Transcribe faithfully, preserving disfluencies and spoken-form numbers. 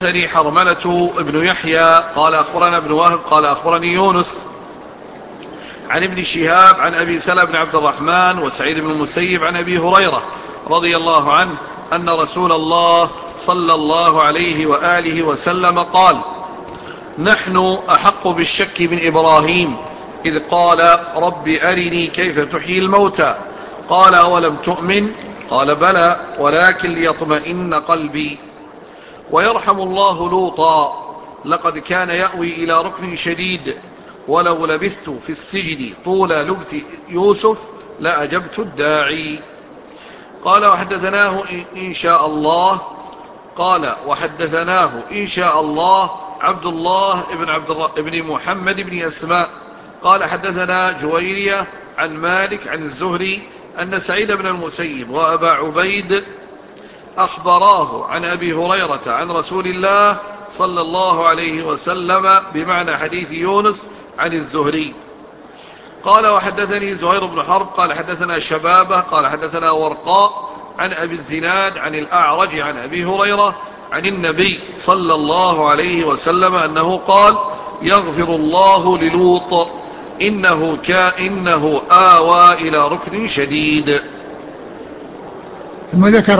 حدثني حرملة ابن يحيى قال أخبرنا ابن وهب قال أخبرني يونس عن ابن شهاب عن أبي سلمة بن عبد الرحمن وسعيد بن المسيب عن أبي هريرة رضي الله عنه أن رسول الله صلى الله عليه وآله وسلم قال: نحن أحق بالشك من إبراهيم إذ قال: رب أرني كيف تحيي الموتى. قال: أولم تؤمن؟ قال: بلى ولكن ليطمئن قلبي. ويرحم الله لوطا: لقد كان يأوي إلى ركن شديد ولو لبثت في السجن طول لبث يوسف لأجبت الداعي. قال: وحدثناه إن شاء الله قال وحدثناه إن شاء الله عبد الله بن عبد بن محمد بن أسماء قال: حدثنا جويرية عن مالك عن الزهري أن سعيد بن المسيب وأبا عبيد أخبراه عن أبي هريرة عن رسول الله صلى الله عليه وسلم بمعنى حديث يونس عن الزهري. قال: وحدثني زهير بن حرب قال حدثنا شبابة قال حدثنا ورقاء عن أبي الزناد عن الأعرج عن أبي هريرة عن النبي صلى الله عليه وسلم أنه قال: يغفر الله للوط إنه, إنه آوى إلى ركن شديد. ثم ذكر